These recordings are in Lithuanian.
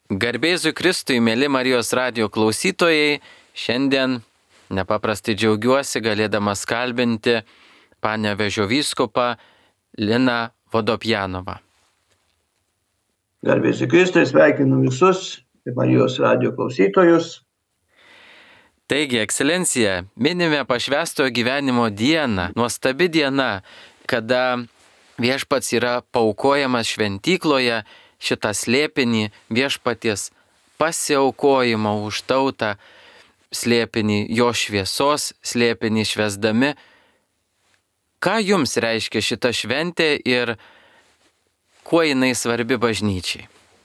Garbėzui Kristui, mėly Marijos radijo klausytojai, šiandien nepaprastai džiaugiuosi galėdamas kalbinti Panevėžio vyskupą Liną Vodopjanovą. Garbėzui Kristui, sveikinu visus Marijos radijo klausytojus. Taigi, ekscelencija, minime pašvęstojo gyvenimo dieną, nuostabi diena, kada viešpats yra paaukojamas šventykloje, šitą slėpinį viešpaties pasiaukojimą už tautą, slėpinį jo šviesos, slėpinį švęsdami. Ką jums reiškia šita šventė ir kuo jinai svarbi bažnyčiai?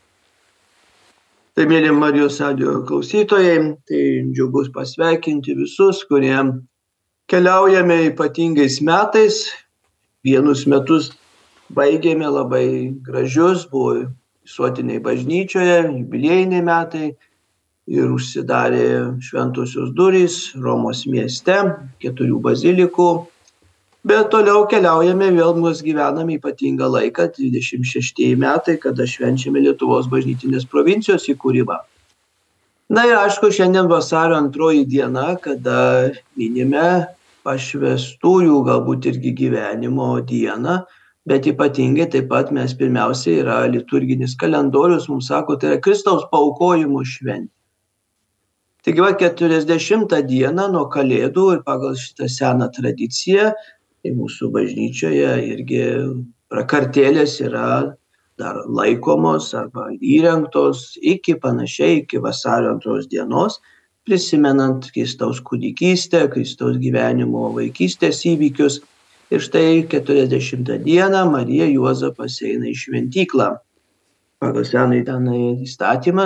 Tai, mėly Marijos radijo klausytojai, tai džiugus pasveikinti visus, kurie keliaujame ypatingais metais. Vienus metus baigėme labai gražius, buvo visuotiniai bažnyčioje, jubiliejiniai metai ir užsidarė šventosios durys Romos mieste, 4 bazilikų. Bet toliau keliaujame, vėl mes gyvename ypatingą laiką, 26 metai, kada švenčiame Lietuvos bažnytinės provincijos įkūrimą. Na ir aišku, šiandien vasario 2 diena, kada minime pašvęstųjų galbūt irgi gyvenimo dieną, bet ypatingai taip pat mes pirmiausiai yra liturginis kalendorius, mums sako, tai yra Kristaus paaukojimo šventė. Taigi 40 dieną nuo Kalėdų ir pagal šitą seną tradiciją, tai mūsų bažnyčioje irgi prakartėlės yra dar laikomos arba įrengtos iki vasario 2 dienos, prisimenant Kristaus kūdikystę, Kristaus gyvenimo vaikystės įvykius. Ir štai 40 dieną Marija Juozapas eina į šventyklą. Pagal senąjį tenai įstatymą,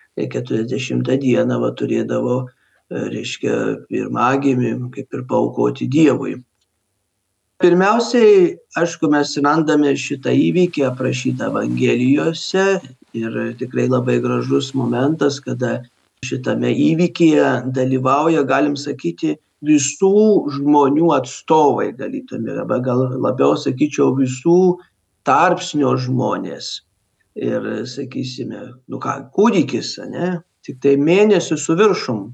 40 dieną turėdavo, pirmagimį kaip ir paaukoti Dievui. Pirmiausiai, aišku, mes randame šitą įvykį aprašytą Evangelijose ir tikrai labai gražus momentas, kada šitame įvykyje dalyvauja, galim sakyti, visų žmonių atstovai, arba gal labiau sakyčiau visų tarpsnio žmonės. Ir sakysime, kūdikis, tik tai mėnesį su viršum.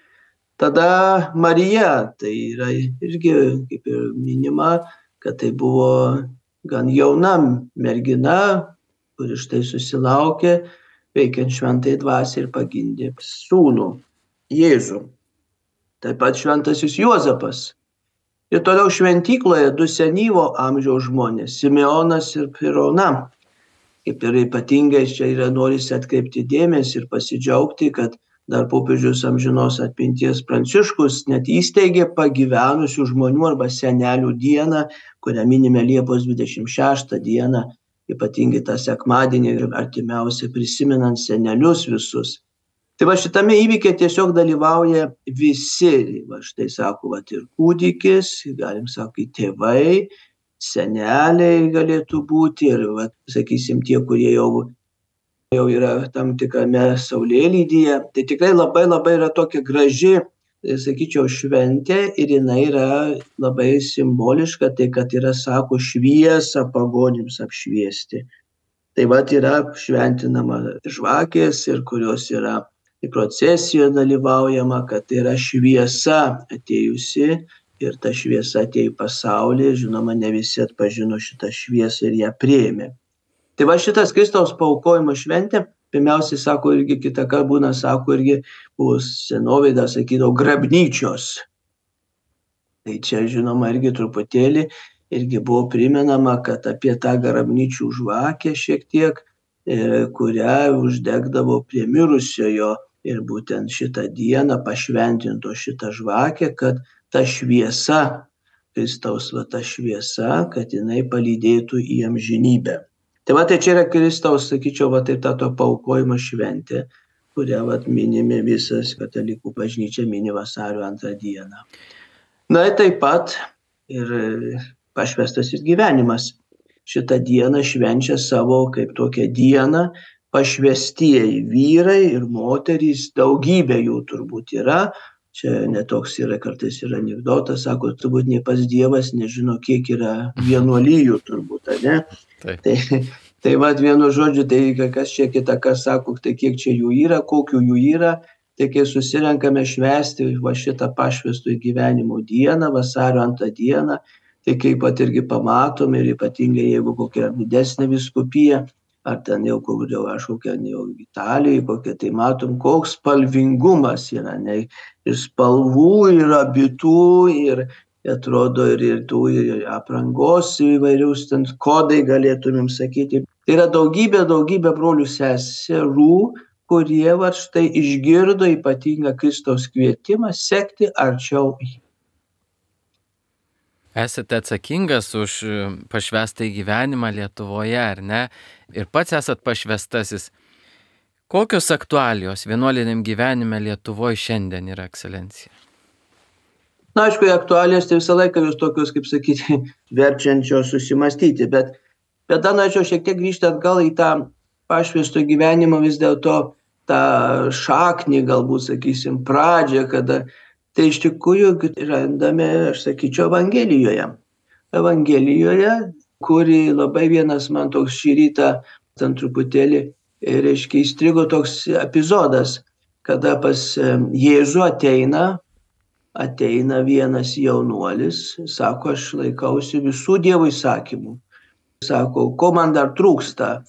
Tada Marija, tai yra irgi kaip ir minima, kad tai buvo gan jauna mergina, kuri štai susilaukė, veikiant šventai dvasiai ir pagimdė sūnų Jėzų. Taip pat šventasis Juozapas. Ir toliau šventykloje 2 senyvo amžiaus žmonės, Simeonas ir Pirona. Kaip ir ypatingai čia yra norisi atkreipti dėmesį ir pasidžiaugti, kad dar popiežius amžinos atminties Pranciškus net įsteigė pagyvenusių žmonių arba senelių dieną, kurią minime Liepos 26 dieną, ypatingai tą sekmadienį ir artimiausiai prisimenant senelius visus. Tai šitame įvykyje tiesiog dalyvauja visi, štai sako, ir kūdikis, galim sakyti, tėvai, seneliai galėtų būti ir, sakysim, tie, kurie jau yra tam tikrame saulėlydyje. Tai tikrai labai yra tokia graži, sakyčiau, šventė ir jinai yra labai simboliška, tai kad yra, sako, šviesą pagonims apšviesti. Tai yra šventinama žvakės ir kurios yra procesijoje dalyvaujama, kad tai yra šviesa atėjusi ir ta šviesa atėjo į pasaulį, žinoma, ne visi atpažino šitą šviesą ir ją priėmė. Tai šitas Kristaus paaukojimo šventė, pirmiausiai, sako, irgi kitą kartą būna, sako, irgi buvo senovėje, dar sakydavo, grabnyčios. Tai čia, žinoma, irgi truputėlį irgi buvo primenama, kad apie tą grabnyčių žvakę šiek tiek, kurią uždegdavo prie mirusiojo ir būtent šitą dieną pašventinto šitą žvakę, kad ta šviesa, Kristaus ta šviesa, kad jinai palydėtų į amžinybę. Tai čia yra Kristaus, sakyčiau, tai ta to paaukojimo šventė, kurią minime visas katalikų bažnyčia mini vasario 2 dieną. Na ir taip pat ir pašvęstas ir gyvenimas. Šitą dieną švenčia savo kaip tokią dieną pašvęstieji vyrai ir moterys, daugybė jų turbūt yra. Čia netoks yra, kartais yra anekdotas, sako, turbūt nei pats Dievas nežino, kiek yra vienuolijų turbūt, ne? Taip. Tai Tai vat vienu žodžiu, tai kas čia kita, kas sako, tai kiek čia jų yra, kokių jų yra. Tai kai susirenkame švęsti va šitą pašvęstojų gyvenimo dieną, vasario 2 dieną, tai kaip pat irgi pamatome ir ypatingai jeigu kokia didesnė vyskupija, ar ten jau kažkokia jau Italijoje, kokia, tai matom, koks spalvingumas yra, ne? Ir spalvų, ir abitų, ir atrodo, ir tų ir aprangos įvairius ten kodai galėtumėm sakyti. Tai yra daugybė brolių seserų, kurie va štai išgirdo ypatingą Kristaus kvietimą sekti arčiau jį. Esate atsakingas už pašvęstąjį gyvenimą Lietuvoje, ar ne? Ir pats esat pašvęstasis. Kokios aktualijos vienuoliniam gyvenime Lietuvoje šiandien yra, ekscelencija? Na, aišku, aktualijos tai visą laiką jūs tokios, kaip sakyti, verčiančios susimastyti, bet dar norėčiau šiek tiek grįžti atgal į tą pašvęsto gyvenimą, vis dėlto tą šaknį, galbūt, sakysim, pradžią, kada tai iš tikrųjų randame, aš sakyčiau, Evangelijoje. Evangelijoje, kuri labai vienas man toks šį rytą, ten truputėlį, reiškia, įstrigo toks epizodas, kada pas Jėzų ateina vienas jaunuolis, sako, aš laikausi visų Dievo įsakymų. Sako, ko man dar trūksta,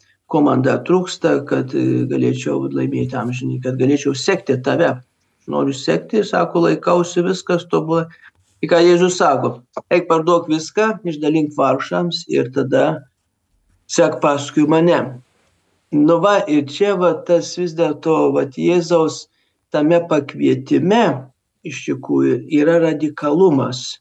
kad galėčiau laimėti amžinį, kad galėčiau sekti tave. Noriu sekti, sako, laikausi viskas tobulai. Ir ką Jėzus sako, eik parduok viską, išdalink vargšams ir tada sek paskui mane. Nu va, ir čia va tas vis dėlto va Jėzaus tame pakvietime iš tikrųjų yra radikalumas.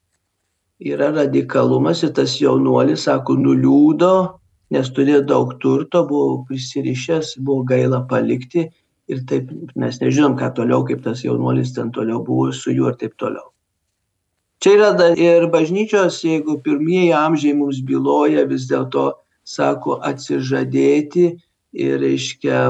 Ir tas jaunuolis, sako, nuliūdo, nes turėjo daug turto, buvo prisirišęs, buvo gaila palikti ir taip mes nežinom, ką toliau, kaip tas jaunuolis ten toliau buvo su juo ir taip toliau. Čia yra ir bažnyčios, jeigu pirmieji amžiai mums byloja vis dėlto, sako, atsižadėti ir, reiškia,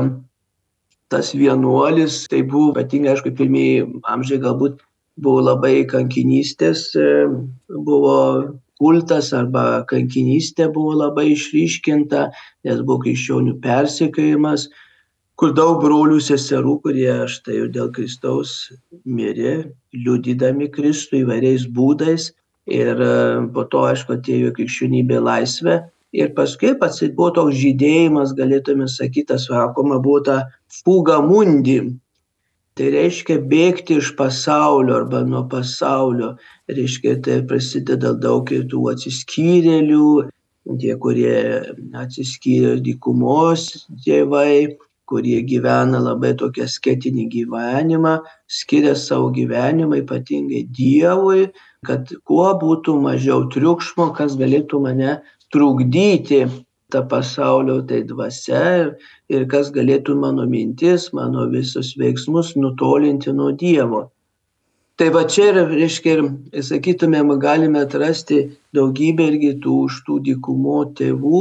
tas vienuolis, tai buvo ypatingai, aišku, pirmieji amžiai galbūt buvo labai kankinystės, buvo kultas arba kankinystė buvo labai išryškinta, nes buvo krikščionių persekiojimas, kur daug brolių seserų, kurie štai dėl Kristaus mirė, liudydami Kristų įvairiais būdais. Ir po to, aišku, atėjo krikščionybė laisvė. Ir paskui pats buvo toks žydėjimas, galėtume sakyti, sakoma, buvo ta fuga mundi. Tai reiškia bėgti iš pasaulio arba nuo pasaulio. Reiškia, tai prasideda daug tų atsiskyrėlių, tie, kurie atsiskyrė dykumos tėvai, kurie gyvena labai tokį asketinį gyvenimą, skiria savo gyvenimą ypatingai Dievui, kad kuo būtų mažiau triukšmo, kas galėtų mane trukdyti tą pasaulio tai dvasia ir kas galėtų mano mintis, mano visus veiksmus nutolinti nuo Dievo. Tai va čia, reiškia, sakytumėm, galime atrasti daugybę irgi iš tų dykumo tėvų.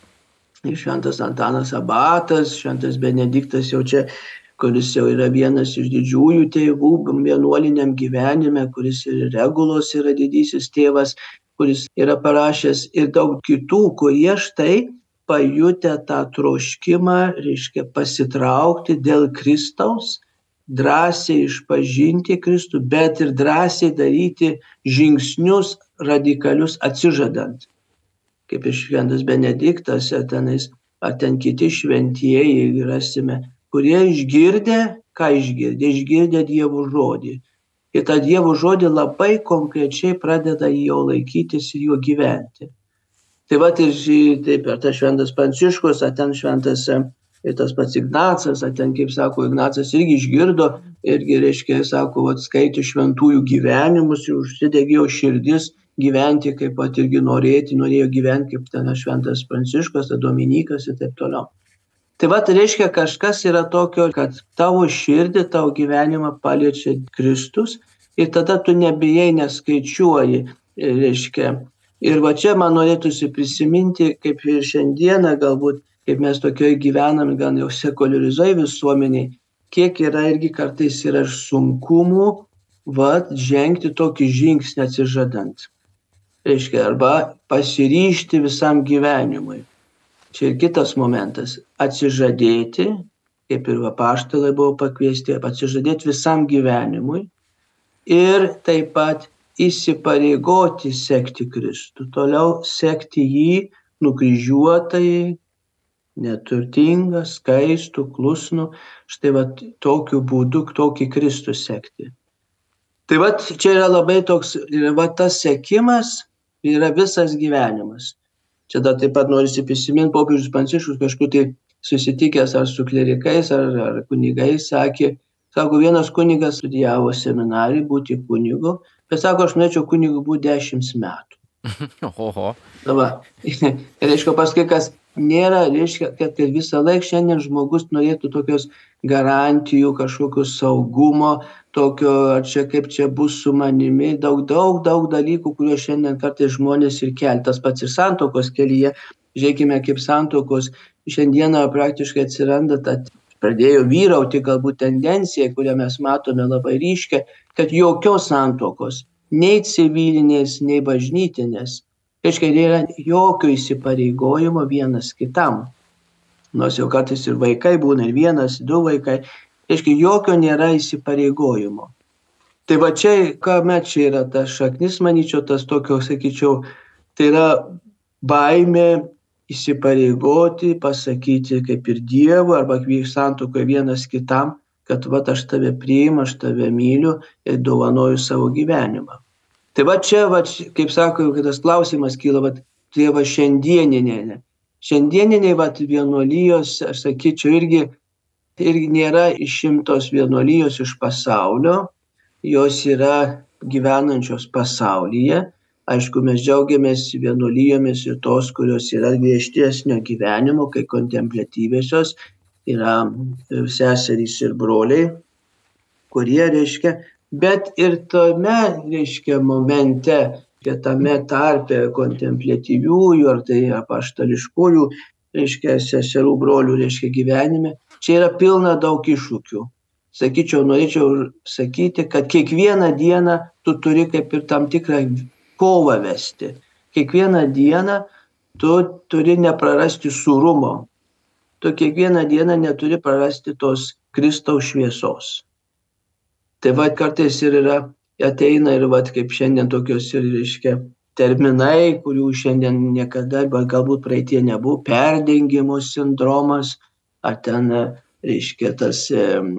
Šventas Antanas Abatas, šventas Benediktas jau čia, kuris jau yra vienas iš didžiųjų tėvų vienuoliniam gyvenime, kuris ir Regulos yra didysis tėvas, kuris yra parašęs ir daug kitų, kurie štai pajutę tą troškimą, reiškia pasitraukti dėl Kristaus, drąsiai išpažinti Kristų, bet ir drąsiai daryti žingsnius radikalius atsižadant. Kaip ir šventas Benediktas, ar ten kiti šventieji rasime, kurie išgirdę Dievo žodį. Ir tą Dievo žodį labai konkrečiai pradeda jo laikytis ir juo gyventi. Tai va, taip, ar tas šventas Pranciškus, ar ten šventas ir tas pats Ignacas, ar ten, kaip sako, Ignacas irgi išgirdo, irgi, reiškia, sako, skaitė šventųjų gyvenimus ir užsidegė širdis gyventi, kaip pat irgi norėjo gyventi, kaip ten šventas Pranciškus, Dominikas ir taip toliau. Tai va, tai reiškia, kažkas yra tokio, kad tavo širdį, tavo gyvenimą paliečia Kristus ir tada tu nebijai, neskaičiuoji, reiškia. Ir va čia man norėtųsi prisiminti, kaip ir šiandieną galbūt, kaip mes tokioje gyvenam, gal jau sekularizuoja visuomeniai, kiek yra irgi kartais yra sunkumų, va, žengti tokį žingsnį atsižadant. Reiškia, arba pasiryžti visam gyvenimui. čia ir kitas momentas, atsižadėti, kaip ir apaštalai buvo pakviesti, atsižadėti visam gyvenimui ir taip pat įsipareigoti sekti Kristų, toliau sekti jį nukryžiuotai, neturtingą, skaistų, klusnų, štai vat tokiu būdu, tokį Kristų sekti. Tai vat čia yra labai toks, va tas sekimas yra visas gyvenimas. Čia dar taip pat norisi prisiminti, popiežius Pranciškus kažkur tai susitikęs ar su klerikais, ar kunigais, sako, vienas kunigas studijavo seminarijai būti kunigu, bet sako, aš norėčiau kunigu būti 10 metų. Oho. Va. Reiškia, paskui kas nėra, reiškia, kad visą laiką šiandien žmogus norėtų tokios garantijų, kažkokio saugumo, tokio, ar čia kaip čia bus su manimi, daug dalykų, kuriuos šiandien kartais žmonės ir kelia. Tas pats ir santuokos kelyje. Žiūrėkime, kaip santuokos šiandieną praktiškai atsiranda, pradėjo vyrauti galbūt tendencija, kurią mes matome labai ryškę, kad jokios santuokos, nei civilinės, nei bažnytinės, reiškia, nėra jokio įsipareigojimo vienas kitam. Nors jau kartais ir vaikai būna, ir 1, 2 vaikai, reiškia, jokio nėra įsipareigojimo. Tai va čia, kame čia yra tas šaknis, manyčiau, tas tokio, sakyčiau, tai yra baimė įsipareigoti, pasakyti kaip ir Dievui, arba santuokoje vienas kitam, kad va aš tave priimu, aš tave myliu ir dovanoju savo gyvenimą. Tai va čia, kaip sako, kad tas klausimas kyla, tai va šiandieninė. Šiandieniniai vienuolijos, aš sakyčiau, irgi nėra išimtos vienuolijos iš pasaulio, jos yra gyvenančios pasaulyje. Aišku, mes džiaugiamės vienuolijomis ir tos, kurios yra griežtesnio gyvenimo, kai kontempliatyviosios yra seserys ir broliai, kurie, reiškia, bet ir tame, reiškia, momente, tame tarpe kontempliatyviųjų, ar tai apaštališkųjų, reiškia, seserų, brolių, reiškia, gyvenime, čia yra pilna daug iššūkių. Sakyčiau, norėčiau sakyti, kad kiekvieną dieną tu turi kaip ir tam tikrą kovą vesti. Kiekvieną dieną tu turi neprarasti sūrumo. Tu kiekvieną dieną neturi prarasti tos Kristaus šviesos. Tai kartais ir yra, ateina ir kaip šiandien tokios ir, reiškia, terminai, kurių šiandien niekada, galbūt praeitie nebuvo, perdengimo sindromas, ar ten, reiškia, tas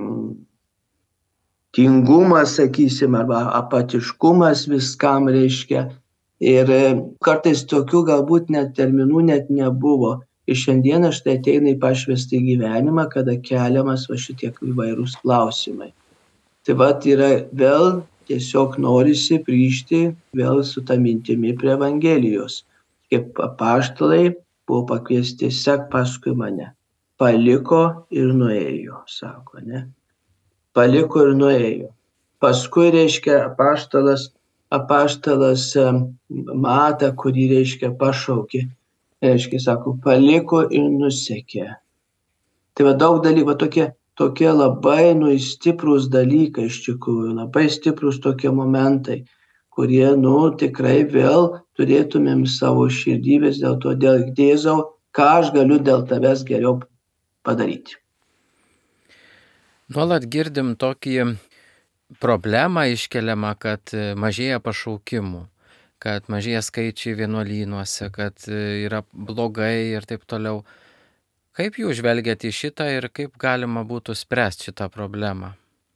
tingumas, sakysim, arba apatiškumas viskam, reiškia. Ir kartais tokių galbūt net terminų net nebuvo. Ir šiandieną štai ateina į pašvestą gyvenimą, kada keliamas šitie įvairūs klausimai. Tai yra vėl tiesiog norisi grįžti vėl su ta mintimi prie Evangelijos. Kaip apaštalai buvo pakviesti, sek paskui mane. Paliko ir nuėjo, sako, ne? Paliko ir nuėjo. Paskui, reiškia, apaštalas Matą, kurį, reiškia, pašaukė. Reiškia, sako, paliko ir nusekė. Tai daug dalykų, tokie labai stiprūs dalykai iš tikrųjų, labai stiprūs tokie momentai, kurie, tikrai vėl turėtumėm savo širdybės dėl to, dėl Jėzau, ką aš galiu dėl tavęs geriau padaryti. Nuolat girdim tokį problemą iškeliamą, kad mažėja pašaukimų, kad mažėja skaičiai vienuolynuose, kad yra blogai ir taip toliau. Kaip jūs žvelgiate į šitą ir kaip galima būtų spręsti šitą problemą?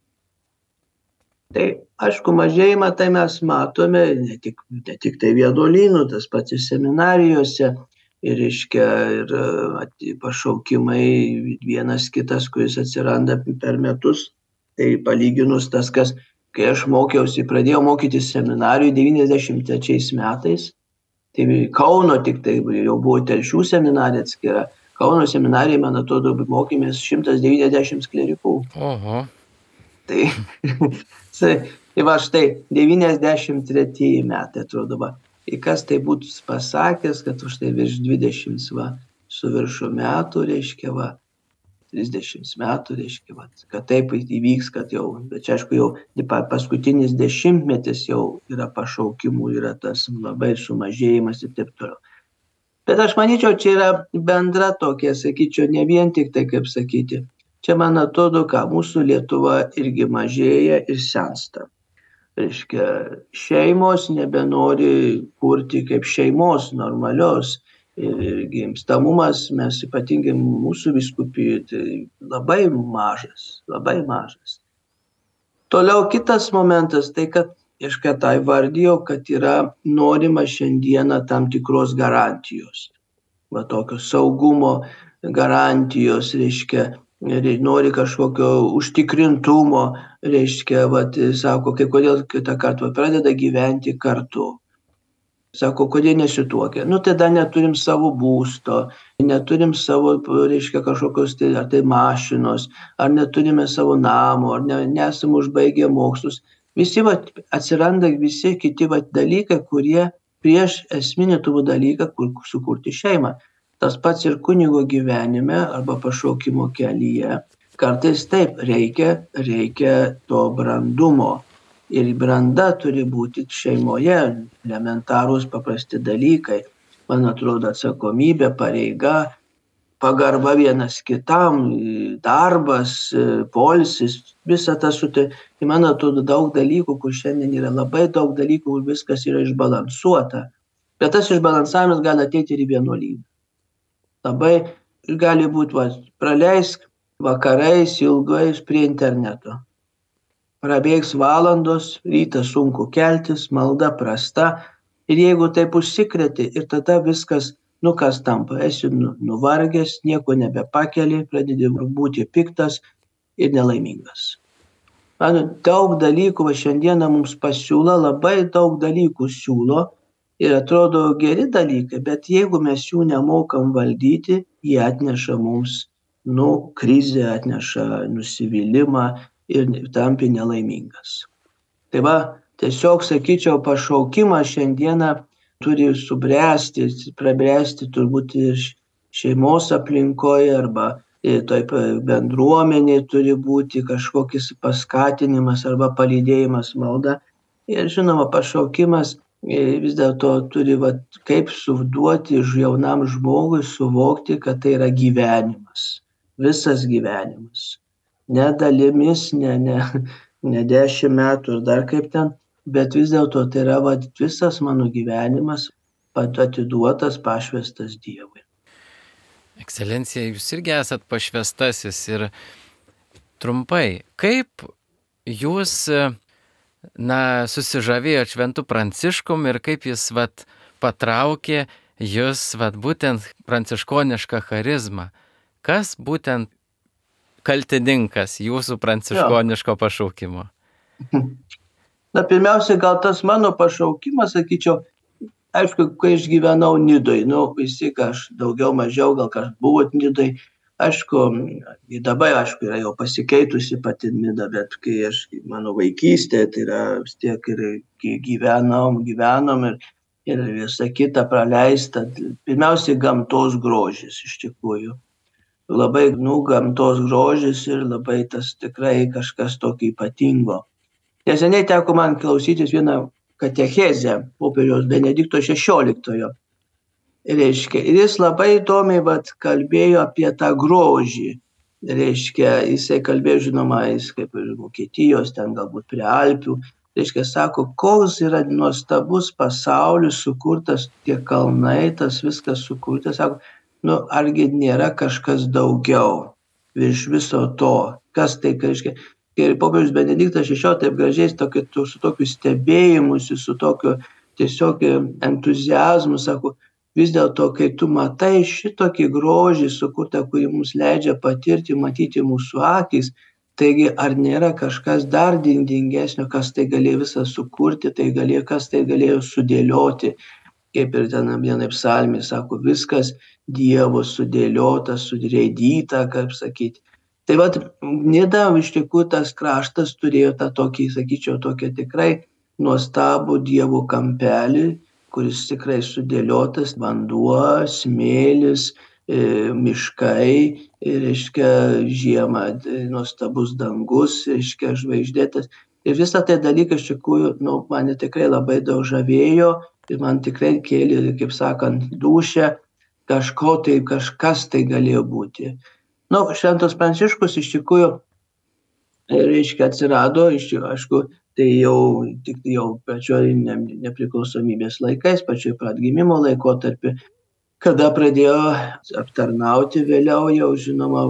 Tai aišku, mažėjimą tai mes matome ne tik tai vienuolynų, tas pats ir seminarijose. Ir, reiškia, ir pašaukimai vienas kitas, kuris atsiranda per metus. Tai palyginus tas, kai aš pradėjau mokytis seminarijų 93 metais, tai Kauno tik tai jau buvo Telšių seminarija atskira. Kauno seminarijai, man atrodo, mokėmės 190 klerikų. Oho. Tai štai 93 metai, atrodo, ir kas tai būtų pasakęs, kad už tai virš 20 su viršų metų, reiškia, 30 metų, reiškia, kad taip įvyks, kad jau, bet čia aišku, jau paskutinis dešimtmetis jau yra pašaukimų, yra tas labai sumažėjimas ir taip toliau. Bet aš manyčiau, čia yra bendra tokia, sakyčiau, ne vien tik tai, kaip sakyti. Čia man atrodo, ką mūsų Lietuva irgi mažėja ir sensta. Reiškia, šeimos nebenori kurti kaip šeimos normalios. Ir gimstamumas, mes ypatingai mūsų vyskupijai, tai labai mažas, labai mažas. Toliau kitas momentas, tai kad aš ką tą įvardijau, kad yra norima šiandieną tam tikros garantijos. Va tokio saugumo garantijos, reiškia, nori kažkokio užtikrintumo, reiškia, vat, sako, kai kodėl kitą kartą pradeda gyventi kartu. Sako, kodėl nesituokia? Nu, tada neturim savo būsto, neturim savo, reiškia, kažkokios ar tai mašinos, ar neturime savo namo, ar nesam užbaigę mokslus. Visi atsiranda visi kiti dalykai, kurie prieš esminį tų dalyką, kur sukurti šeimą. Tas pats ir kunigo gyvenime arba pašaukimo kelyje. Kartais taip, reikia to brandumo. Ir branda turi būti šeimoje, elementarūs paprasti dalykai. Man atrodo, atsakomybė, pareiga, pagarba vienas kitam, darbas, poilsis, visa tas. Man atrodo, daug dalykų, kur šiandien yra labai daug dalykų, kur viskas yra išbalansuota. Bet tas išbalansavimas gali ateiti ir į vienuolyną. Labai gali būti, praleisk vakarais ilgais prie interneto. Prabėgs valandos, rytą sunku keltis, malda prasta. Ir jeigu taip užsikreti, ir tada viskas, kas tampa, esi nuvargęs, nieko nebepakeli, pradedi būti piktas ir nelaimingas. Daug dalykų šiandieną mums pasiūlo, labai daug dalykų siūlo ir atrodo geri dalykai, bet jeigu mes jų nemokam valdyti, jie atneša mums, krizę, atneša nusivylimą, ir tampi nelaimingas. Tai tiesiog, sakyčiau, pašaukimas šiandieną turi subręsti, prabręsti turbūt ir šeimos aplinkoje arba toj bendruomenėje turi būti kažkokis paskatinimas arba palydėjimas malda. Ir žinoma, pašaukimas vis dėlto turi kaip suduoti jaunam žmogui suvokti, kad tai yra gyvenimas, visas gyvenimas. Ne dalimis, ne 10 metų ir dar kaip ten, bet vis dėlto tai yra visas mano gyvenimas atiduotas, pašvestas Dievui. Ekscelencija, jūs irgi esat pašvestasis ir trumpai, kaip jūs susižavėjot Šventu Pranciškum ir kaip jis patraukė jūs būtent pranciškonišką charizmą? Kas būtent kaltininkas jūsų pranciškoniško pašaukimo? Pirmiausia, gal tas mano pašaukimas, sakyčiau, aišku, kai aš gyvenau Nidoj, visi, aš daugiau mažiau, gal kas buvot Nidoj, aišku, dabar, aišku, yra jau pasikeitusi pati Nida, bet kai mano vaikystė, tai yra vis tiek ir gyvenom ir visa kita praleista. Pirmiausia, gamtos grožis iš tikrųjų. Labai gamtos grožis ir labai tas tikrai kažkas tokio ypatingo. Neseniai teko man klausytis vieną katechezę popiežiaus Benedikto XVI. Reiškia, ir jis labai įdomiai kalbėjo apie tą grožį. Reiškia, jisai kalbėjo, žinoma, jis kaip ir Vokietijos, ten galbūt prie Alpių. Reiškia, sako, koks yra nuostabus pasaulis sukurtas, tie kalnai, tas viskas sukurtas, sako, argi nėra kažkas daugiau virš viso to, kas tai reiškia. Ir popiežius Benediktas XVI taip gražiai su tokiu stebėjimu, su tokiu tiesiog entuziazmu, sako, vis dėlto, kai tu matai šitokį grožį sukurtą, kurį mums leidžia patirti, matyti mūsų akys, taigi ar nėra kažkas dar didingesnio, kas tai galėjo visą sukurti, kas tai galėjo sudėlioti. Kaip ir ten vienai psalmė, sako, viskas Dievo sudėliota, surėdyta, kaip sakyti. Tai Nida iš tikrųjų tas kraštas turėjo tą tokį, sakyčiau, tokią tikrai nuostabų Dievo kampelį, kuris tikrai sudėliotas, vanduo, smėlis, miškai, reiškia, žiemą nuostabus dangus, reiškia, žvaigždėtas. Ir visą tai dalyką iš tikrųjų, mane tikrai labai daug žavėjo ir man tikrai kėlė, kaip sakant, dūšią. kažkas tai galėjo būti. Šventas Pranciškus iš tikrųjų, reiškia, atsirado, aišku, tai jau pačioj nepriklausomybės laikais, pačioj atgimimo laikotarpį, kada pradėjo aptarnauti vėliau jau, žinoma,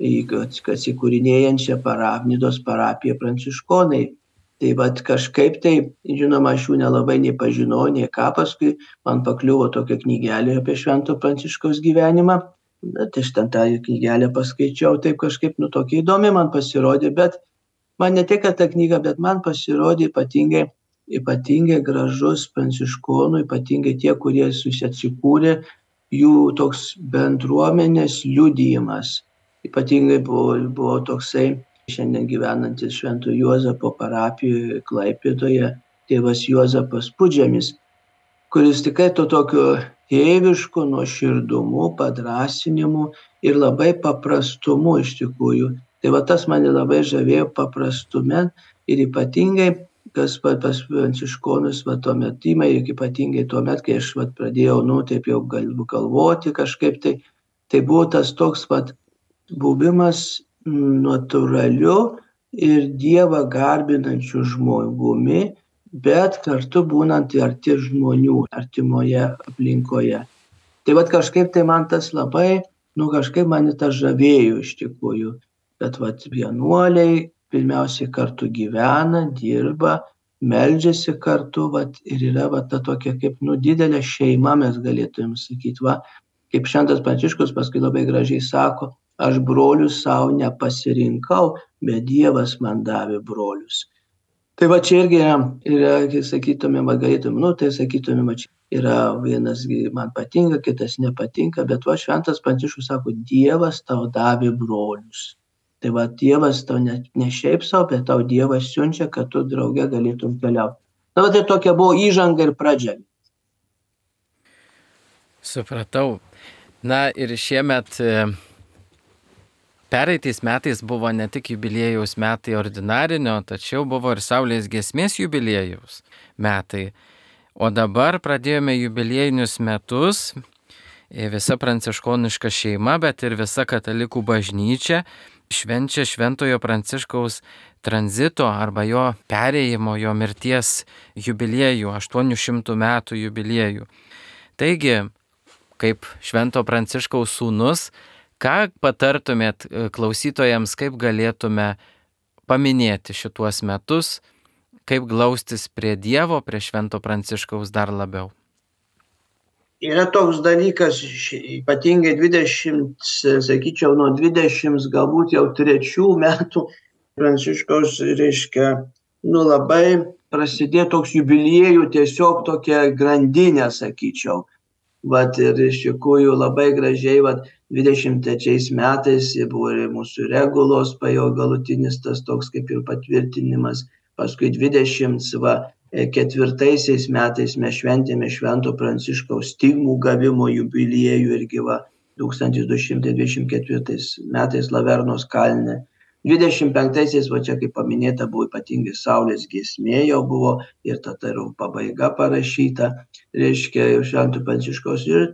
atsikūrinėjančią Nidos parapiją pranciškonai. Tai kažkaip tai, žinoma, aš jų nelabai nei pažinau, nei ką, paskui man pakliuvo tokia knygelė apie Švento Pranciškaus gyvenimą. Bet aš ten tą knygelę paskaičiau, taip kažkaip, tokia įdomi man pasirodė, bet man ne tik ta knyga, bet man pasirodė ypatingai gražus pranciškonų, ypatingai tie, kurie atsikūrė, jų toks bendruomenės liudijimas. Ypatingai buvo toksai šiandien gyvenantis Švento Juozapo parapijoje Klaipėdoje tėvas Juozapas Pudžemis, kuris tikrai to tokio tėvišku nuoširdumu, padrąsinimu ir labai paprastumu iš tikrųjų. Tai tas mane labai žavėjo paprastume ir ypatingai, kas pas pranciškonus tuomet, ypatingai tuomet, kai aš pradėjau, taip jau galvoti kažkaip, tai buvo tas toks buvimas natūraliu ir Dievą garbinančiu žmogumi, bet kartu būnant arti žmonių, artimoje aplinkoje. Tai kažkaip tai man tas labai, kažkaip mane tas žavėjo iš tikrųjų, kad vienuoliai pirmiausiai kartu gyvena, dirba, meldžiasi kartu, ir yra ta tokia kaip didelė šeima, mes galėtumėm sakyti, kaip Šventas Pranciškus paskui labai gražiai sako, aš brolius savo nepasirinkau, bet Dievas man davė brolius. Tai čia irgi yra, sakytumėm, tai sakytumėm, čia yra vienas man patinka, kitas nepatinka, bet Šventas Pranciškus sako, Dievas tau davė brolius. Tai Dievas tau ne šiaip savo, bet tau Dievas siunčia, kad tu drauge galėtum keliauti. Tai tokia buvo įžanga ir pradžia. Supratau. Na ir šiemet, pereitais metais buvo ne tik jubiliejaus metai ordinarinio, tačiau buvo ir Saulės giesmės jubiliejaus metai. O dabar pradėjome jubiliejinius metus, visa pranciškoniška šeima, bet ir visa katalikų bažnyčia švenčia Šventojo Pranciškaus tranzito arba jo perėjimo, jo mirties jubiliejų, 800 metų jubiliejų. Taigi, kaip Švento Pranciškaus sūnus, ką patartumėt klausytojams, kaip galėtume paminėti šituos metus, kaip glaustis prie Dievo, prie Švento Pranciškaus dar labiau? Yra toks dalykas, ypatingai sakyčiau, nuo 20, galbūt jau 3 metų Pranciškaus, reiškia, labai prasidėjo toks jubiliejų, tiesiog tokia grandinė, sakyčiau. Ir iš tikrųjų labai gražiai, 23 metais buvo ir mūsų regulos jau galutinis tas toks kaip ir patvirtinimas, paskui 24 metais mes šventėme Švento Pranciškaus stigmų gavimo jubiliejų irgi 1224 metais Lavernos kalne. 25-aisiais, čia kaip paminėta, buvo ypatingai Saulės giesmė jau buvo ir tada pabaiga parašyta, reiškia, Švento Pranciškaus ir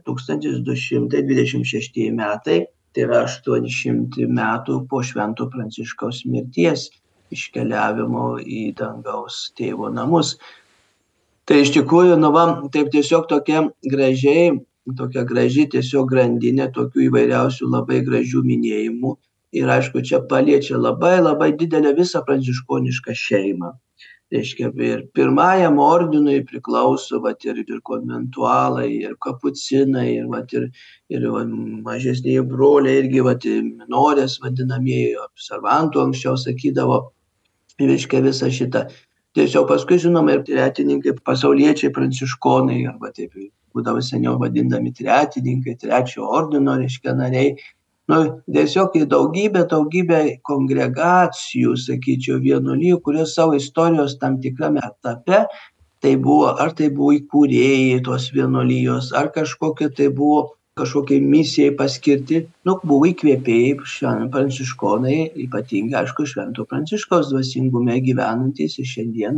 1226 metai, tai yra 800 metų po Švento Pranciškaus mirties iškeliavimo į dangaus tėvo namus. Tai iš tikrųjų, taip tiesiog tokia graži tiesiog grandinė tokių įvairiausių labai gražių minėjimų. Ir aišku, čia paliečia labai labai didelę visą pranciškonišką šeimą. Reiškia, ir pirmajam ordinui priklauso ir konventualai, ir kapucinai, ir mažesnieji broliai, irgi minorės vadinamieji, observantų anksčiau sakydavo, reiškia visą šitą. Tiesiog paskui, žinoma, ir tretininkai, pasauliečiai pranciškonai, arba taip būdavo seniau vadindami tretininkai, trečio ordino, reiškia, nariai. Tiesiog daugybė kongregacijų, sakyčiau, vienuolijų, kurios savo istorijos tam tikrame etape, tai buvo įkūrėjai tos vienuolijos, ar kažkokiai misijai paskirti, buvo įkvėpėjai pranciškonai, ypatingai, aišku, Švento Pranciškaus dvasingume gyvenantys ir šiandien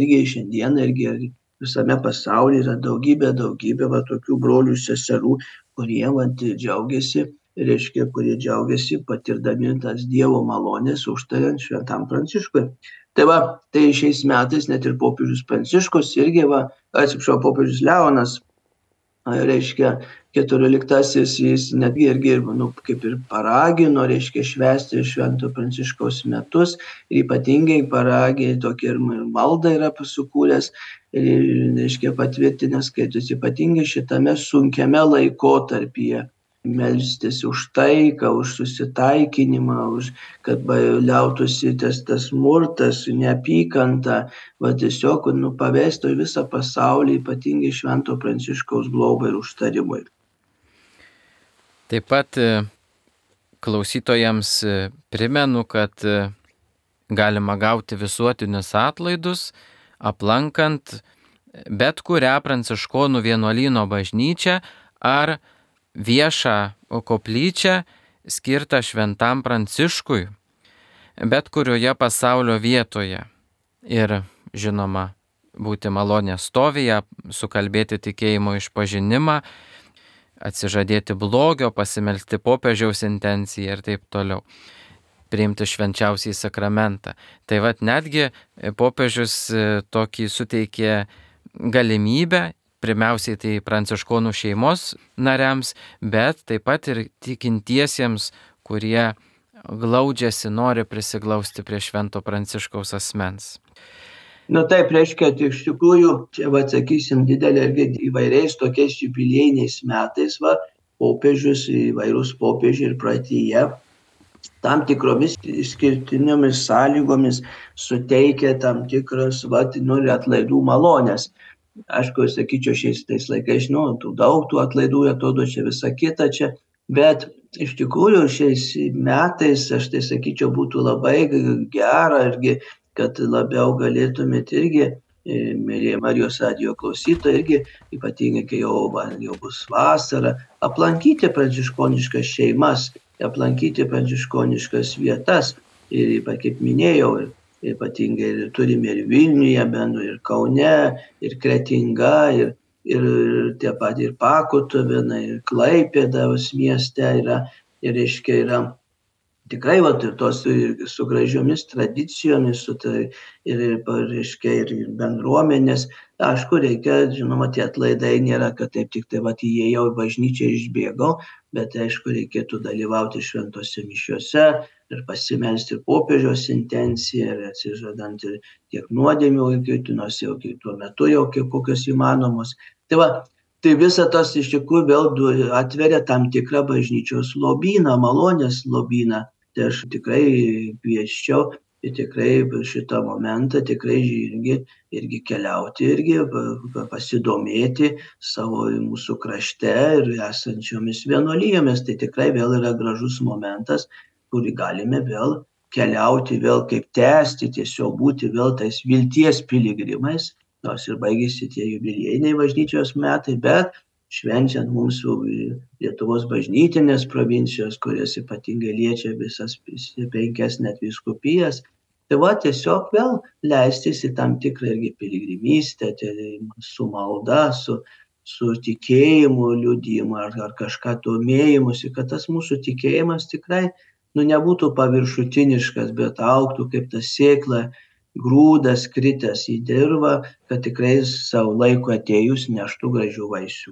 irgi visame pasaulyje yra daugybė tokių brolių seserų, kurie džiaugiasi, reiškia, kurie džiaugiasi patirdami tas Dievo malonės užtariant šventam Pranciškui. Tai va, tai šiais metais net ir popiežius Pranciškus irgi popiežius Leonas, reiškia, 14-asis, jis netgi irgi, kaip ir paragino, reiškia, švęsti Švento Pranciškaus metus ir ypatingai paragino, tokį ir maldą yra sukūręs, ir, reiškia, patvirtinęs, kad jis ypatingai šitame sunkiame laikotarpyje melstis už taiką, už susitaikinimą, kad liautųsi tas smurtas, neapykanta, tiesiog pavestų visą pasaulį, ypatingai Švento Pranciškaus globai ir užtarimui. Taip pat klausytojams primenu, kad galima gauti visuotinius atlaidus, aplankant bet kurią pranciškonų vienuolyno bažnyčią ar viešą koplyčią skirtą šventam Pranciškui, bet kurioje pasaulio vietoje. Ir, žinoma, būti malonės stovyje, sukalbėti tikėjimo išpažinimą, atsižadėti blogio, pasimelsti popiežiaus intenciją ir taip toliau. Priimti švenčiausiąjį sakramentą. Tai netgi popiežius tokį suteikė galimybę, pirmiausiai tai pranciškonų šeimos nariams, bet taip pat ir tikintiesiems, kurie glaudžiasi, nori prisiglausti prie Švento Pranciškaus asmens. Taip, reiškia, iš tikrųjų, čia, sakysim, didelė įvairiais tokiais jubiliejiniais metais, popiežius, įvairūs popiežiai ir praeityje tam tikromis išskirtinėmis sąlygomis suteikia tam tikras, atlaidų malonės. Aišku, sakyčiau, šiais tais laikais, daug tų atlaidų, atrodo, čia visa kita čia, bet iš tikrųjų šiais metais, aš tai sakyčiau, būtų labai gera irgi, kad labiau galėtumėt irgi, mėlyje Marijos radijo klausytojai, irgi ypatingai, kai jau bus vasara, aplankyti pranciškoniškas šeimas, aplankyti pranciškoniškas vietas ir, kaip minėjau, ypatingai turime ir Vilniuje, ir Kaune, ir Kretinga, ir tie pat ir Pakutuvėnai, ir Klaipėdos mieste yra, ir reiškia yra tikrai ir tos su gražiomis tradicijomis, ir reiškia ir bendruomenės. Aišku, reikia, žinoma, tie atlaidai nėra, kad taip tik tai įėjau į bažnyčią išbėgau, bet aišku, reikėtų dalyvauti šventose mišiose ir pasimelsti ir popiežiaus intenciją, ir atsižadant ir tiek nuodėmių, nors jau tuo metu jau kokios įmanomos. Tai visa tas iš tikrųjų vėl atveria tam tikrą bažnyčios lobyną, malonės lobyną. Tai aš tikrai kviesčiau ir tikrai šitą momentą tikrai irgi keliauti, irgi pasidomėti savo mūsų krašte ir esančiomis vienuolijomis. Tai tikrai vėl yra gražus momentas, kurį galime vėl keliauti, vėl kaip tęsti, tiesiog būti vėl tais vilties piligrimais, nors ir baigėsi tie jubiliejiniai bažnyčios metai, bet švenčiant mūsų Lietuvos bažnytinės provincijos, kurias ypatingai liečia visas 5 net vyskupijas, tai tiesiog vėl leistis į tam tikrą irgi piligrimystę, su malda, su tikėjimu, liudijimu ar kažką domėjimusi, kad tas mūsų tikėjimas tikrai nebūtų paviršutiniškas, bet augtų kaip ta sėkla, grūdas kritęs į dirvą, kad tikrai savo laiko atėjus neštų gražių vaisių.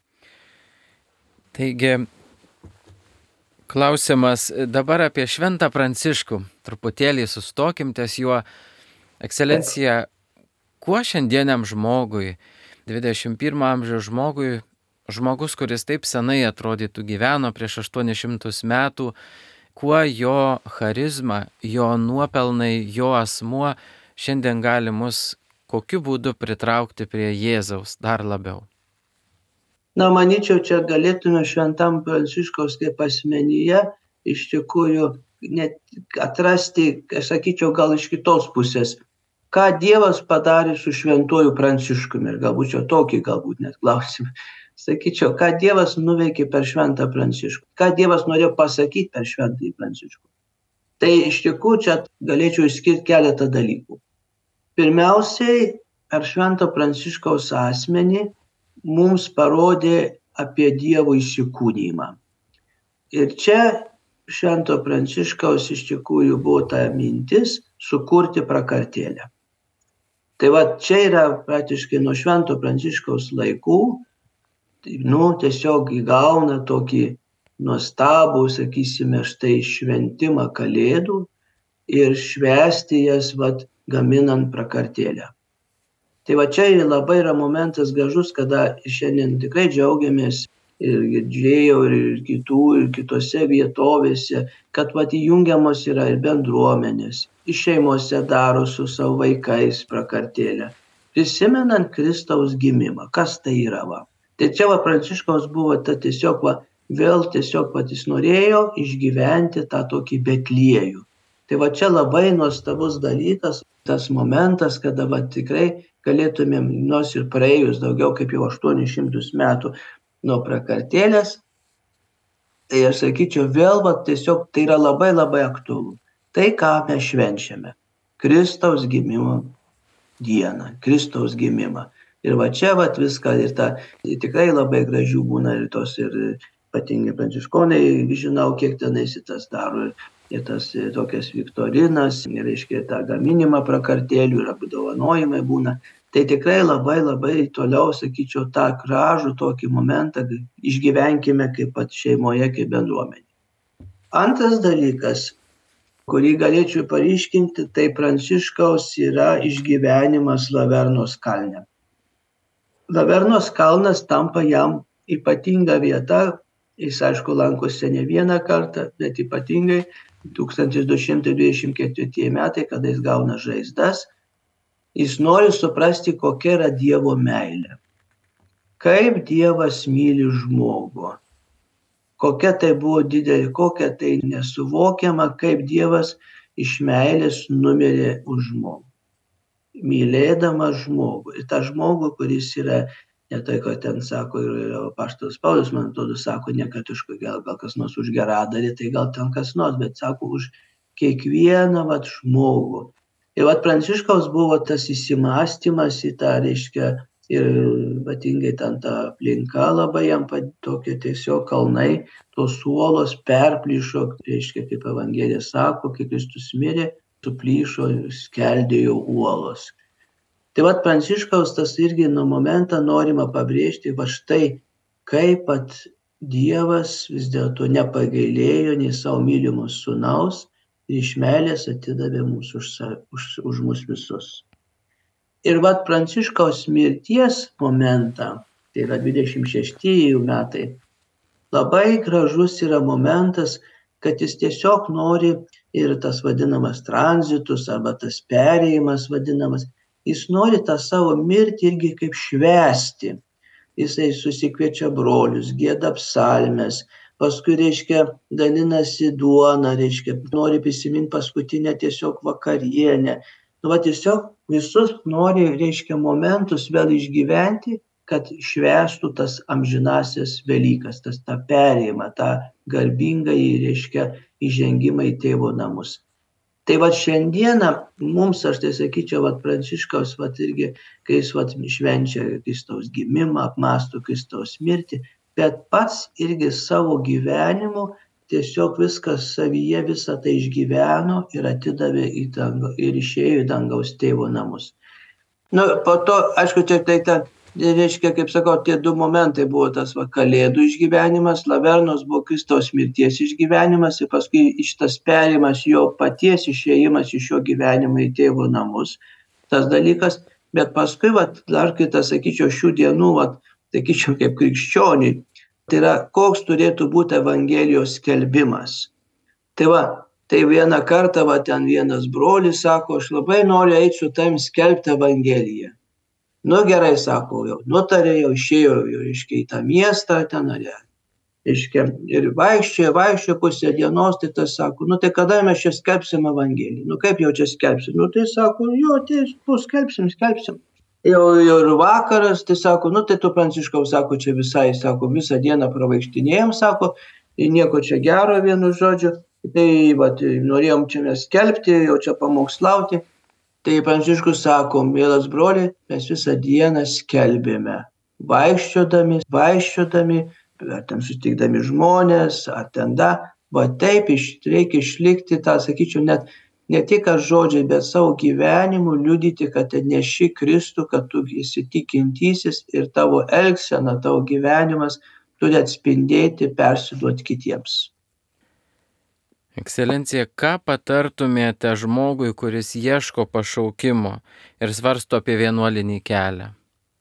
Taigi, klausimas dabar apie Šventą Pranciškų. Truputėlį sustokim ties juo. Ekscelencija, kuo šiandieniam žmogui, 21 amžiaus žmogus, kuris taip senai atrodytų gyveno prieš 800 metų, kuo jo charizma, jo nuopelnai, jo asmuo šiandien gali mus kokiu būdu pritraukti prie Jėzaus dar labiau? Manyčiau, čia galėtume Šventam Pranciškaus kaip asmenyje iš tikrųjų net atrasti, aš sakyčiau, gal iš kitos pusės, ką Dievas padarė su Šventuoju Pranciškumi. Ir galbūt čia tokį net klausimą. Sakyčiau, ką Dievas nuveikė per Šventą Pranciškų, ką Dievas norėjo pasakyti per Šventąjį Pranciškų. Tai iš tikrųjų čia galėčiau išskirti keletą dalykų. Pirmiausiai, per Švento Pranciškaus asmenį mums parodė apie Dievo įsikūnijimą. Ir čia Švento Pranciškaus iš tikrųjų buvo ta mintis sukurti prakartėlę. Tai va čia yra praktiškai nuo Švento Pranciškaus laikų, tiesiog įgauna tokį nuostabų, sakysime, štai šventimą Kalėdų ir švęsti jas gaminant prakartėlę. Tai va čia labai yra momentas gražus, kada šiandien tikrai džiaugiamės ir girdėjau ir kitų, ir kitose vietovėse, kad įjungiamos yra ir bendruomenės, iš šeimose daro su savo vaikais prakartėlę, prisimenant Kristaus gimimą. Kas tai yra va? Tai čia Pranciškaus buvo ta tiesiog jis norėjo išgyventi tą tokį Betliejų. Tai va čia labai nuostabus dalykas, tas momentas, kada tikrai galėtumėm, nors ir praėjus daugiau kaip jau 800 metų nuo prakartėlės, tai aš sakyčiau vėl tiesiog tai yra labai labai aktualu. Tai, ką mes švenčiame. Kristaus gimimo dieną, Kristaus gimimą. Ir va čia viską, ir tikrai labai gražių būna ir tos, ir ypatingai pranciškonai, žinau, kiek tenais tas daro, ir tas tokias viktorinas, ir reiškia tą gaminimą prakartėlių, ir apdovanojimai būna. Tai tikrai labai labai toliau, sakyčiau, tą gražų tokį momentą išgyvenkime kaip šeimoje, kaip bendruomenė. Antras dalykas, kurį galėčiau paryškinti, tai Pranciškaus yra išgyvenimas Lavernos kalne. Lavernos kalnas tampa jam ypatinga vieta. Jis, aišku, lankosi ne vieną kartą, bet ypatingai 1224 metai, kada jis gauna žaizdas, jis nori suprasti, kokia yra Dievo meilė. Kaip Dievas myli žmogų. Kokia tai buvo didelė, kokia tai nesuvokiama, kaip Dievas iš meilės numirė už žmogų. Mylėdamas žmogų. Ir tą žmogų, kuris yra ne tai, kad ten sako, ir apaštalas Paulius, man atrodo, sako, ne kad gal kas nors už geradarį, tai gal ten kas nors, bet sako už kiekvieną žmogų. Ir Pranciškaus buvo tas įsimąstymas į tą, reiškia, ir ypatingai ten ta aplinka labai jam tokie tiesiog kalnai, tos uolos perplyšo, reiškia, kaip Evangelija sako, kai Kristus mirė, suplyšo, skeldėjo uolos. Tai Pranciškaus tas irgi nuo momentą norima pabrėžti, štai kaip Dievas vis dėlto nepagailėjo nei savo mylimos sūnaus ir iš meilės atidavė mus už mus visus. Ir Pranciškaus mirties momentą, tai yra 26 metai, labai gražus yra momentas, kad jis tiesiog nori ir tas vadinamas tranzitus arba tas perėjimas vadinamas, jis nori tą savo mirtį irgi kaip švęsti. Jisai susikviečia brolius, gieda psalmes, paskui, reiškia, dalinasi duoną, reiškia, nori prisiminti paskutinę tiesiog vakarienę. Tiesiog visus nori, reiškia, momentus vėl išgyventi, kad švęstų tas amžinasias Velykas, tą perėjimą, tą garbingąjį, reiškia, įžengimą į tėvo namus. Tai šiandieną mums, aš tai sakyčiau, Pranciškaus irgi, kai jis švenčia Kristaus gimimą, apmąsto Kristaus mirtį, bet pats irgi savo gyvenimu tiesiog viskas savyje, visą tai išgyveno ir atidavė į dangų ir išėjo į dangaus tėvo namus. Po to, aišku, tai reiškia, kaip sakau, tie du momentai buvo tas Kalėdų išgyvenimas, Lavernos buvo Kristaus mirties išgyvenimas ir paskui šitas perėjimas jo paties išėjimas iš jo gyvenimo į tėvo namus, tas dalykas, bet paskui, dar kitas, sakyčiau, šių dienų, sakyčiau, kaip krikščioniui, tai yra, koks turėtų būti Evangelijos skelbimas. Tai vieną kartą, ten vienas brolis sako, aš labai noriu eiti su tavim skelbti Evangeliją. Gerai, sako, jau nutarė, jau išėjo, reiškia, į tą miestą ten, reiškia, ir vaikščiojo pusę dienos, tai tas sako, tai kada mes čia skelbsim Evangeliją? Kaip jau čia skelbsim? Tai sako, skelbsim. Jau ir vakaras, tai sako, tai tu Pranciškaus, sako, čia visai, sako, visą dieną pravaikštinėjom, sako, nieko čia gero, vienu žodžiu, tai norėjom čia mes skelbti, jau čia pamokslauti. Tai Pranciškus sako, mielas broli, mes visą dieną skelbėme. vaikščiodami, ar ten sutikdami žmonės, ar ten va taip reikia išlikti tą, sakyčiau, net ne tik kad žodžiai, bet savo gyvenimu liudyti, kad neši Kristų, kad tu esi tikintysis ir tavo elgsena, tavo gyvenimas turi atspindėti, persiduoti kitiems. Ekscelencija, ką patartumėte žmogui, kuris ieško pašaukimo ir svarsto apie vienuolinį kelią?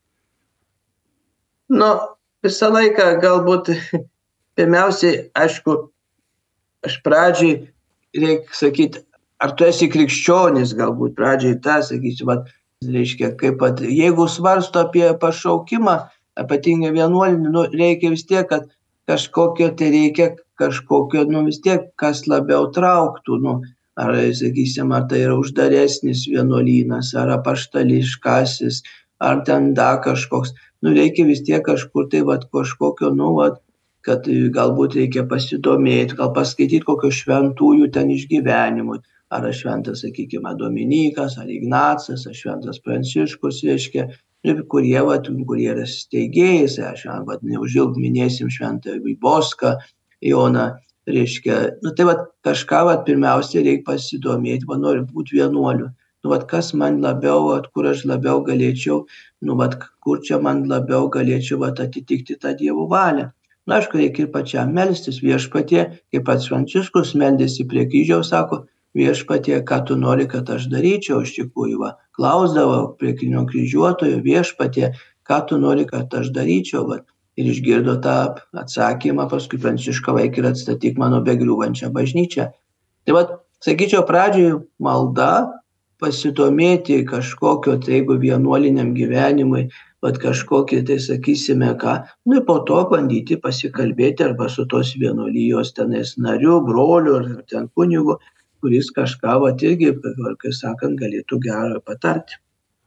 Visą laiką galbūt, pirmiausiai, aišku, aš pradžiai reikia sakyti, ar tu esi krikščionis, galbūt pradžiai tą sakysiu, reiškia, jeigu svarsto apie pašaukimą, ypatingai vienuolinį, reikia vis tiek, kad kažkokio vis tiek, kas labiau trauktų, ar, sakysim, ar tai yra uždaresnis vienuolynas, ar apaštališkasis, ar ten kažkoks, reikia vis tiek kažkur tai, kažkokio, kad galbūt reikia pasidomėti, gal paskaityti kokio šventųjų ten išgyvenimų, ar šventas, sakykime, Dominykas, ar Ignacas, ar šventas Pranciškus, reiškia, kurie yra steigėjais, neužilg minėsim šventą Boską, Joną, reiškia, tai kažką pirmiausia reikia pasidomėti, noriu būti vienuoliu, kas man labiau, kur aš labiau galėčiau, kur čia man labiau galėčiau atitikti tą Dievo valią. Aišku, reikia ir pačiam melstis Viešpatie, kaip pats Pranciškus meldėsi prie kryžiaus, sako, Viešpatie, ką tu nori, kad aš daryčiau, iš tikrųjų, klausdavo prie kryžiuotojo, Viešpatie, ką tu nori, kad aš daryčiau, ir išgirdo tą atsakymą, paskui Prancišką vaik ir atstatyk mano begriūvančią bažnyčią. Tai sakyčiau, pradžioj malda, pasidomėti kažkokio, tai jeigu vienuoliniam gyvenimui, kažkokį, tai sakysime ką, ir po to bandyti pasikalbėti arba su tos vienuolijos tenais nariu, broliu ar ten kunigu, kuris kažką irgi, kaip sakant, galėtų gerą patarti.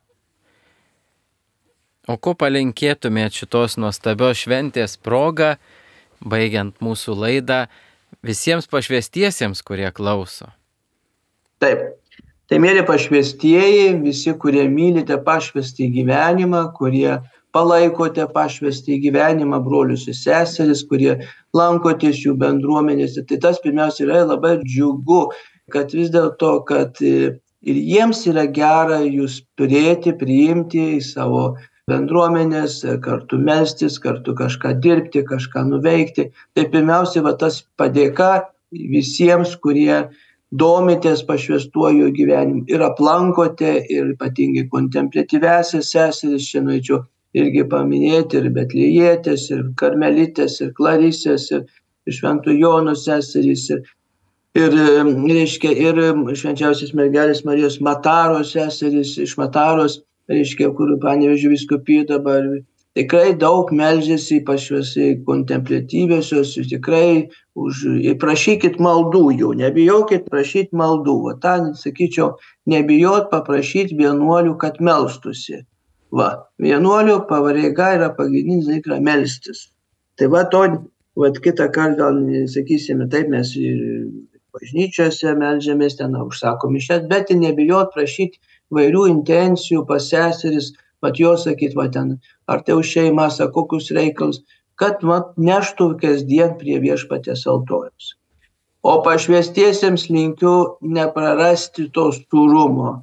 O ko palinkėtumėt šitos nuostabios šventės proga, baigiant mūsų laidą, visiems pašvęstiesiems, kurie klauso? Taip. Tai mėly pašvęstieji, visi, kurie mylite pašvęstį gyvenimą, kurie palaikote pašvęstį gyvenimą, brolius ir seseris, kurie lankotės jų bendruomenėse, tai tas pirmiausia yra labai džiugu, kad vis dėlto, kad ir jiems yra gera jūs turėti, priimti į savo bendruomenės, kartu melstis, kartu kažką dirbti, kažką nuveikti. Tai pirmiausia, tas padėka visiems, kurie domitės pašvęstuoju gyvenimu ir aplankote, ir ypatingai kontempliatyviąsias seseris, čia norėčiau irgi paminėti, ir Betliejėtės, ir Karmelitės, ir Klarisės, ir Šventų Jono seserys, ir švenčiausios mergelės Marijos Mataros seserys, iš Mataros, kur Panevėžio vyskupija dabar tikrai daug meldžiasi kontempliatyviosios, tikrai prašykit maldų jų, nebijokit prašyti maldų. Sakyčiau, nebijot paprašyti vienuolių, kad melstusi. Vienuolių pareiga yra pagrindinis dalykas melstis. Tai kitą kartą, gal sakysime, taip mes bažnyčiose meldžiamės, ten užsakom mišias, bet nebijot prašyti vairių intencijų pas seseris, jos sakyt, ar tai už šeimas, ar kokius reikalus, kad neštų kasdien prie Viešpaties altoriaus. O pašvęstiesiems linkiu neprarasti to sūrumo,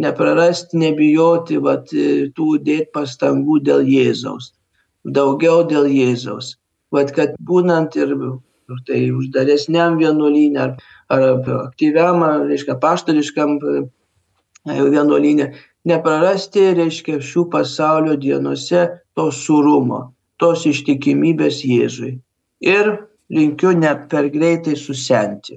nebijoti tų dėti pastangų dėl Jėzaus, daugiau dėl Jėzaus. Kad būnant ir tai uždaresniam vienuolyne, ar aktyviam, apaštališkam vienuolyne, neprarasti, šių pasaulio dienose to sūrumo, tos ištikimybės Jėzui. Ir linkiu ne per greitai susenti.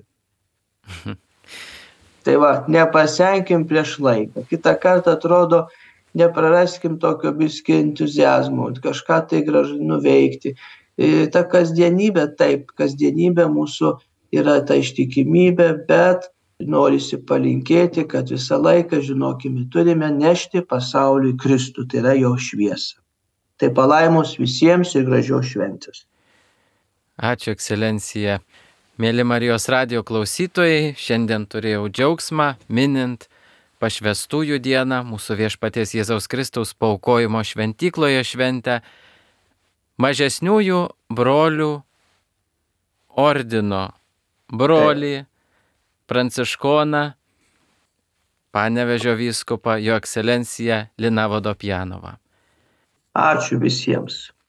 Tai nepasenkim prieš laiką. Kitą kartą atrodo, nepraraskim tokio biskį entuziazmo, kažką tai gražu nuveikti. Ta kasdienybė, taip, kasdienybė mūsų yra ta ištikimybė, bet norisi palinkėti, kad visą laiką, žinokime, turime nešti pasauliui Kristų, tai yra jo šviesą. Tai palaimos visiems ir gražios šventės. Ačiū, ekscelencija. Mėly Marijos radijo klausytojai, šiandien turėjau džiaugsmą minint pašvęstųjų dieną, mūsų Viešpaties Jėzaus Kristaus paaukojimo šventykloje šventę. mažesniųjų brolių ordino brolį pranciškoną, Panevėžio vyskupą, jo ekscelenciją Liną Vodopjanovą. Ačiū visiems.